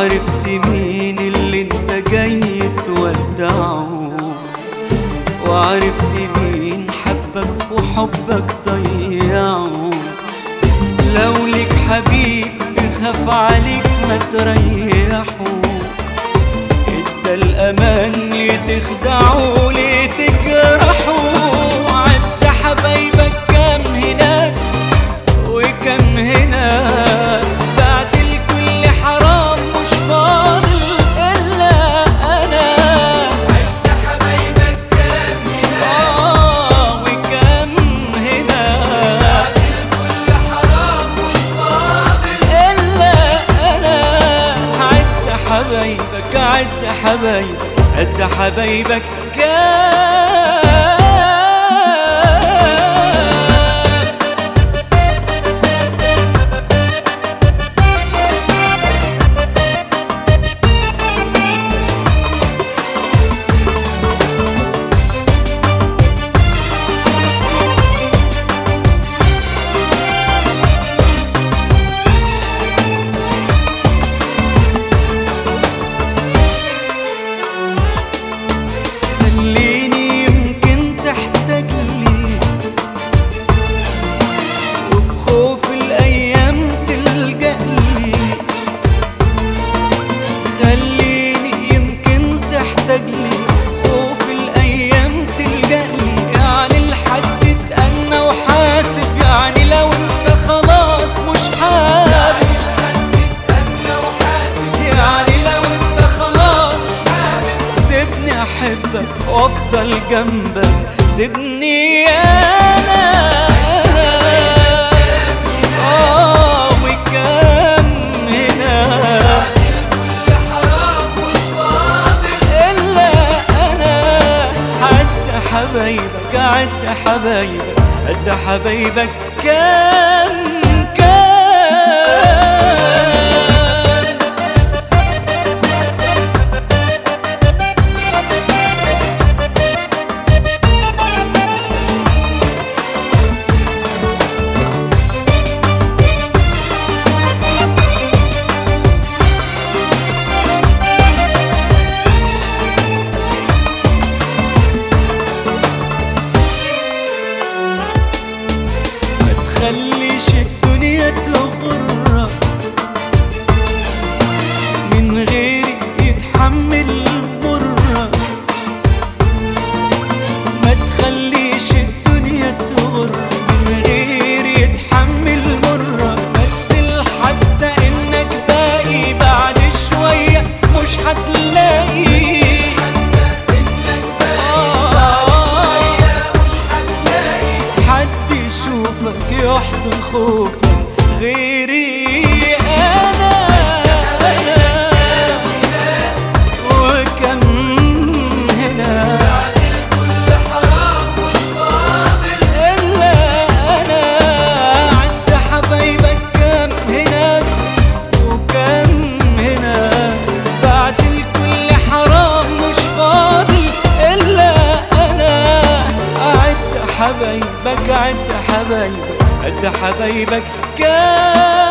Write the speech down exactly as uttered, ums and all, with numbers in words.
وعرفت مين اللي انت جاي تودعه، وعرفت مين حبك وحبك ضيعه. لو لك حبيب بخاف عليك ما تريحه، ادى الامان ليه تخدعه ليه تجرحه. عد حبايبك كام هناك وكم هنا، بعد الكل حرام مش فاضل الا انا. عد حبايبك كام هناك اه وكم هنا، بعد الكل حرام مش فاضل الا انا. عد حبايبك عد حبايبك عد حبايبك كام. خليني يمكن تحتاج لي، وفي خوف الأيام تلجأ لي. خليني يمكن تحتاج لي، وفي خوف الأيام تلجأ لي. يعني الحد اتأنى وحاسب، يعني لو انت خلاص مش حابب، أنا وحاسب يعني لو انت خلاص سيبني احبك وافضل جنبك. سيبني انا انا اه وكم هنا، الكل حرام مش فاضل الا انا. عد حبايبك عد حبايبك عد حبايبك كم كم. خليش الدنيا تغرك، من غيري يتحمل مرك. ما تخليش الدنيا تغرك، من غيري يتحمل مرك. بس لحد انك باقي بعد شوية مش هتلاقي. حد يشوفك يحضن خوفك غيري انا انا وكم هنا، الكل حرام مش فاضل الا انا. عد حبايبك كم هنا وكم هنا، بعد الكل حرام مش فاضل الا انا. عد حبايبك عد حبايبك عد حبايبك كام.